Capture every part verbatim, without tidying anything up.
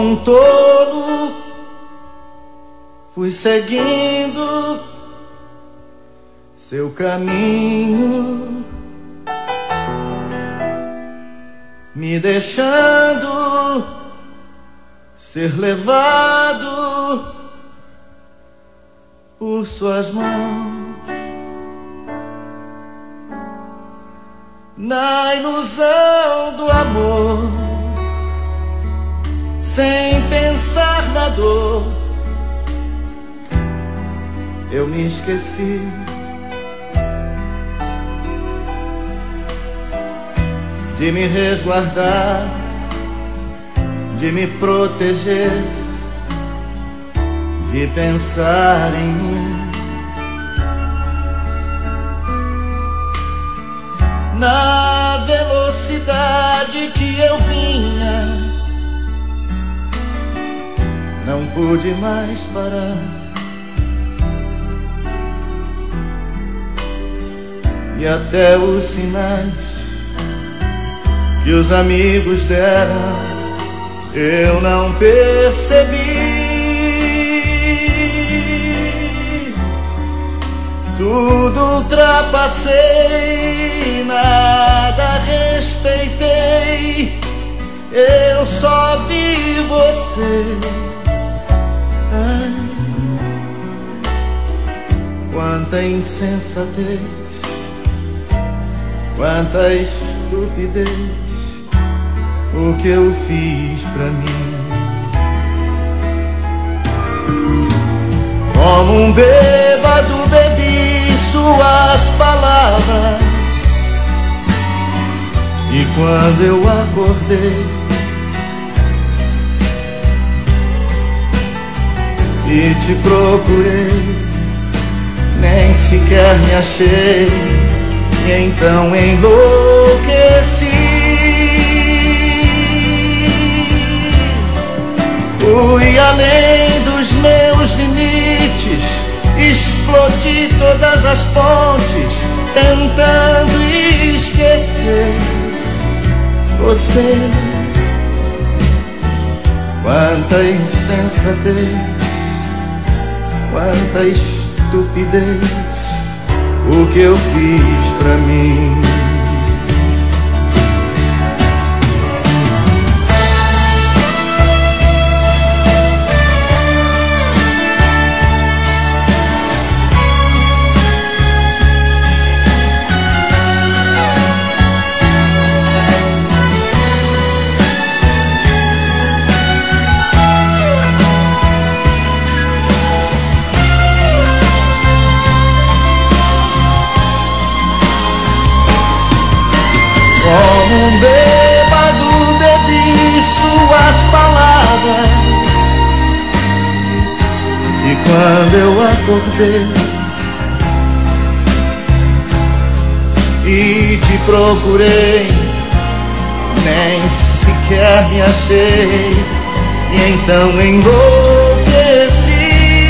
um tolo, fui seguindo seu caminho, me deixando ser levado por suas mãos. Na ilusão do amor, sem pensar na dor, eu me esqueci de me resguardar, de me proteger, de pensar em mim. Na velocidade que eu vinha, não pude mais parar. E até os sinais que os amigos deram, eu não percebi. Tudo ultrapassei, nada respeitei, eu só vi você. Ai, quanta insensatez, quanta estupidez, o que eu fiz pra mim. Como um bêbado bebi suas palavras, e quando eu acordei e te procurei, nem sequer me achei, e então enlouqueci. Fui além dos meus limites, explodi todas as pontes, tentando esquecer você. Quanta insensatez, quanta estupidez, o que eu fiz pra mim. Como um bêbado bebi suas palavras, e quando eu acordei e te procurei, nem sequer me achei, e então enlouqueci.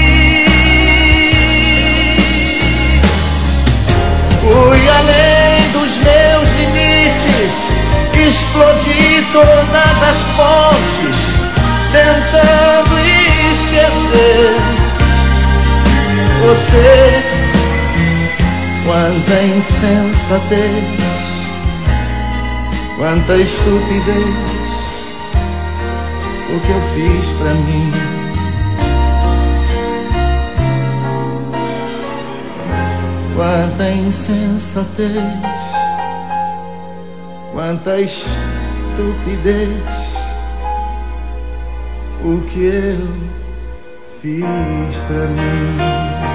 Fui além dos meus limites, explodi todas as pontes, tentando esquecer você. Quanta insensatez, quanta estupidez, o que eu fiz pra mim. Quanta insensatez, quanta estupidez, o que eu fiz pra mim.